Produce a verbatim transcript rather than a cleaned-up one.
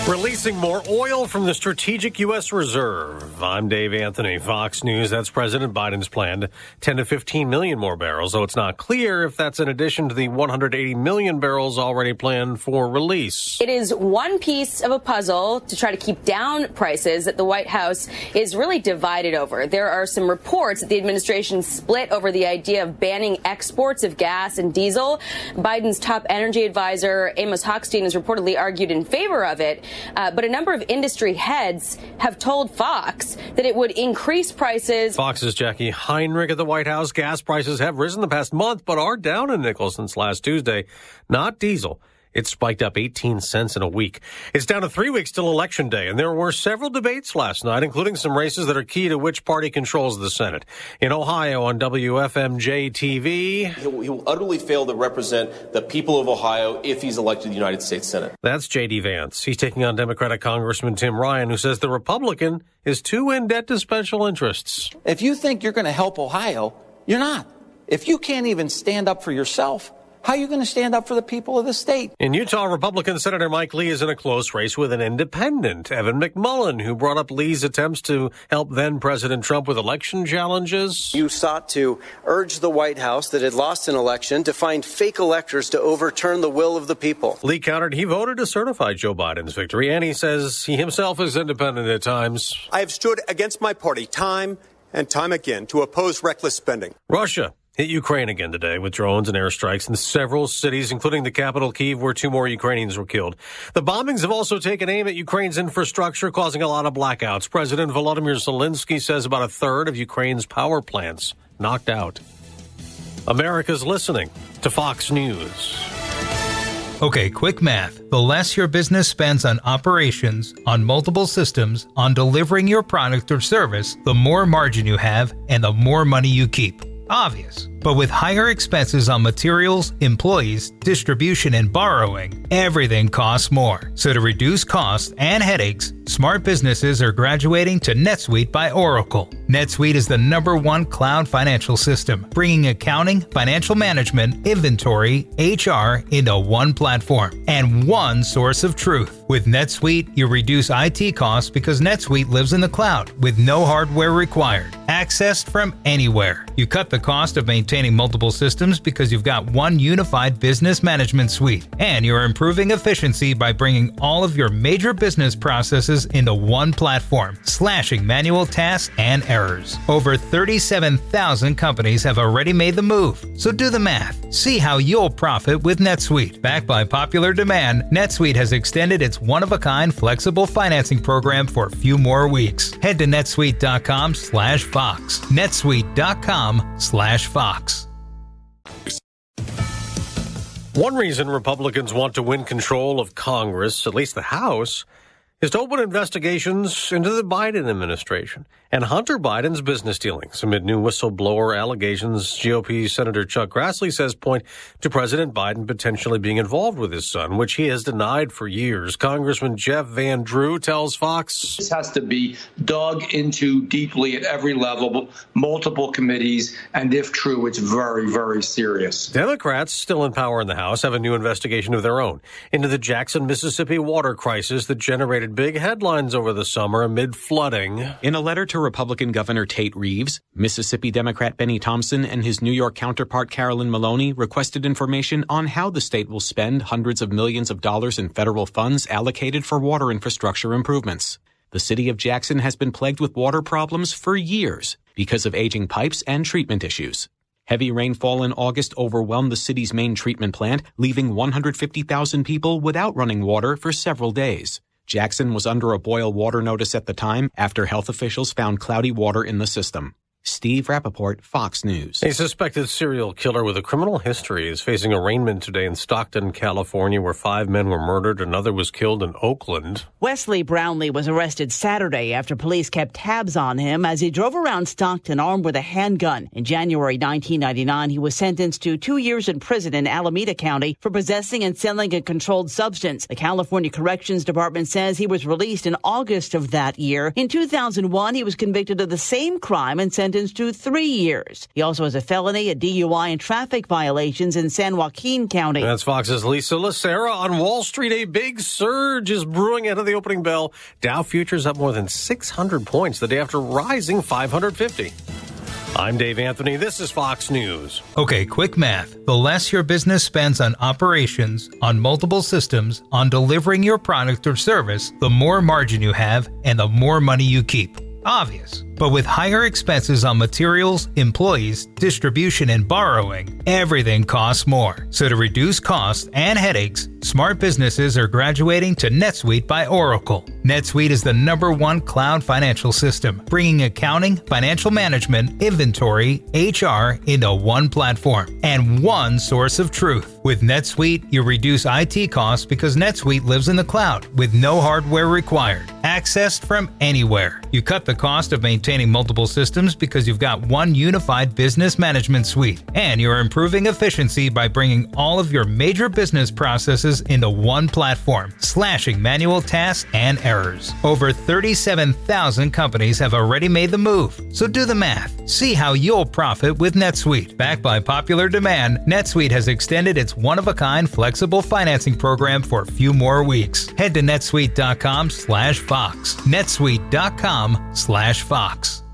Releasing more oil from the strategic U S reserve. I'm Dave Anthony, Fox News. That's President Biden's plan, ten to fifteen million more barrels, though it's not clear if that's in addition to the one hundred eighty million barrels already planned for release. It is one piece of a puzzle to try to keep down prices that the White House is really divided over. There are some reports that the administration split over the idea of banning exports of gas and diesel. Biden's top energy advisor, Amos Hochstein, has reportedly argued in favor of it. Uh, but a number of industry heads have told Fox that it would increase prices. Fox's Jackie Heinrich at the White House. Gas prices have risen the past month, but are down a nickel since last Tuesday. Not diesel. It spiked up eighteen cents in a week. It's down to three weeks till Election Day, and there were several debates last night, including some races that are key to which party controls the Senate. In Ohio on W F M J T V. He will, he will utterly fail to represent the people of Ohio if he's elected to the United States Senate. That's J D Vance. He's taking on Democratic Congressman Tim Ryan, who says the Republican is too in debt to special interests. If you think you're going to help Ohio, you're not. If you can't even stand up for yourself, how are you going to stand up for the people of the state? In Utah, Republican Senator Mike Lee is in a close race with an independent, Evan McMullin, who brought up Lee's attempts to help then-President Trump with election challenges. You sought to urge the White House that had lost an election to find fake electors to overturn the will of the people. Lee countered he voted to certify Joe Biden's victory, and he says he himself is independent at times. I have stood against my party time and time again to oppose reckless spending. Russia hit Ukraine again today with drones and airstrikes in several cities, including the capital, Kyiv, where two more Ukrainians were killed. The bombings have also taken aim at Ukraine's infrastructure, causing a lot of blackouts. President Volodymyr Zelensky says about a third of Ukraine's power plants knocked out. America's listening to Fox News. Okay, quick math. The less your business spends on operations, on multiple systems, on delivering your product or service, the more margin you have and the more money you keep. Obvious. But with higher expenses on materials, employees, distribution, and borrowing, everything costs more. So to reduce costs and headaches, smart businesses are graduating to NetSuite by Oracle. NetSuite is the number one cloud financial system, bringing accounting, financial management, inventory, H R into one platform and one source of truth. With NetSuite, you reduce I T costs because NetSuite lives in the cloud with no hardware required, accessed from anywhere. You cut the cost of maintaining multiple systems because you've got one unified business management suite, and you're improving efficiency by bringing all of your major business processes into one platform, slashing manual tasks and errors. Over thirty-seven thousand companies have already made the move, so do the math. See how you'll profit with NetSuite. Backed by popular demand, NetSuite has extended its one-of-a-kind flexible financing program for a few more weeks. Head to netsuite.com slash Fox. netsuite.com slash Fox. One reason Republicans want to win control of Congress, at least the House, is to open investigations into the Biden administration and Hunter Biden's business dealings amid new whistleblower allegations. G O P Senator Chuck Grassley says point to President Biden potentially being involved with his son, which he has denied for years. Congressman Jeff Van Drew tells Fox this has to be dug into deeply at every level, multiple committees, and if true, it's very, very serious. Democrats, still in power in the House, have a new investigation of their own into the Jackson, Mississippi water crisis that generated big headlines over the summer amid flooding. In a letter to Republican Governor Tate Reeves, Mississippi Democrat Benny Thompson and his New York counterpart Carolyn Maloney requested information on how the state will spend hundreds of millions of dollars in federal funds allocated for water infrastructure improvements. The city of Jackson has been plagued with water problems for years because of aging pipes and treatment issues. Heavy rainfall in August overwhelmed the city's main treatment plant, leaving one hundred fifty thousand people without running water for several days. Jackson was under a boil water notice at the time after health officials found cloudy water in the system. Steve Rappaport, Fox News. A suspected serial killer with a criminal history is facing arraignment today in Stockton, California, where five men were murdered. Another was killed in Oakland. Wesley Brownlee was arrested Saturday after police kept tabs on him as he drove around Stockton armed with a handgun. In January nineteen ninety-nine, he was sentenced to two years in prison in Alameda County for possessing and selling a controlled substance. The California Corrections Department says he was released in August of that year. In two thousand one, he was convicted of the same crime and sentenced sentenced to three years. He also has a felony, a D U I, and traffic violations in San Joaquin County. That's Fox's Lisa Lacera. On Wall Street, a big surge is brewing ahead of the opening bell. Dow futures up more than six hundred points the day after rising five hundred fifty. I'm Dave Anthony. This is Fox News. Okay, quick math. The less your business spends on operations, on multiple systems, on delivering your product or service, the more margin you have and the more money you keep. Obvious. But with higher expenses on materials, employees, distribution, and borrowing, everything costs more. So to reduce costs and headaches, smart businesses are graduating to NetSuite by Oracle. NetSuite is the number one cloud financial system, bringing accounting, financial management, inventory, H R into one platform and one source of truth. With NetSuite, you reduce I T costs because NetSuite lives in the cloud with no hardware required, accessed from anywhere. You cut the cost of maintaining multiple systems because you've got one unified business management suite, and you're improving efficiency by bringing all of your major business processes into one platform, slashing manual tasks and errors. Over thirty-seven thousand companies have already made the move, so do the math. See how you'll profit with NetSuite. Backed by popular demand, NetSuite has extended its one-of-a-kind flexible financing program for a few more weeks. Head to netsuite.com slash Fox. netsuite.com slash Fox.